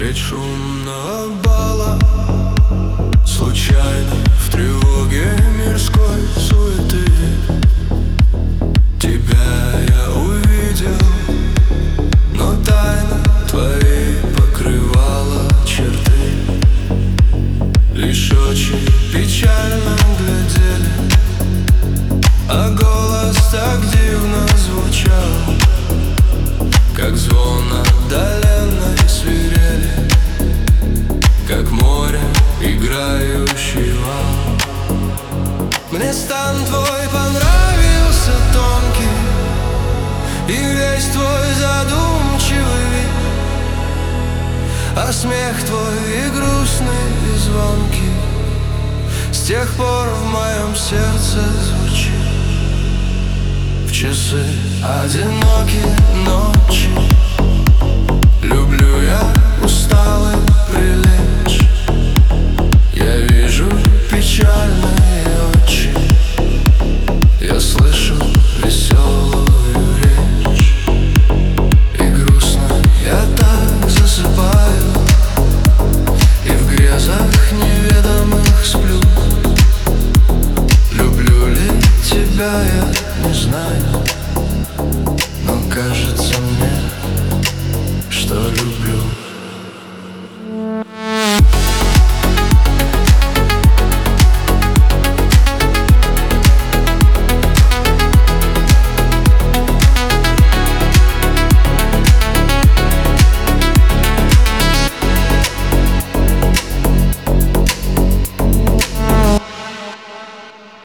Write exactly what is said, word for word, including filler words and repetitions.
Треть шумного бала, случайно в тревоге мирской суеты. Тебя я увидел, но тайна твоей покрывала черты. Лишь очень печально глядели, а голос так дивно звучал, как звон отдаленной свирели, как море, играющий вал. Мне стан твой понравился тонкий, и весь твой задумчивый вид, а смех твой и грустный, и звонкий с тех пор в моем сердце звучит. В часы одинокие ночи